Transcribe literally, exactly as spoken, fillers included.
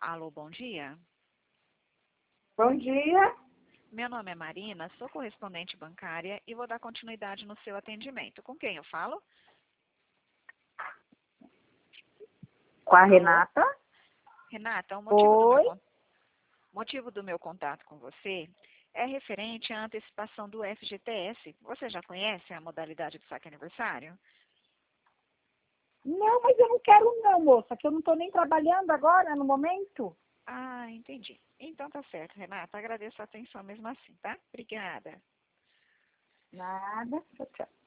Alô, bom dia. Bom dia. Meu nome é Marina, sou correspondente bancária e vou dar continuidade no seu atendimento. Com quem eu falo? Com a Alô? Renata. Renata, o motivo do, meu, Oi. con- motivo do meu contato com você é referente à antecipação do F G T S. Você já conhece a modalidade do saque aniversário? Não, mas eu não quero não, moça, que eu não estou nem trabalhando agora, no momento. Ah, entendi. Então tá certo, Renata. Agradeço a atenção mesmo assim, tá? Obrigada. Nada. Tchau, tchau.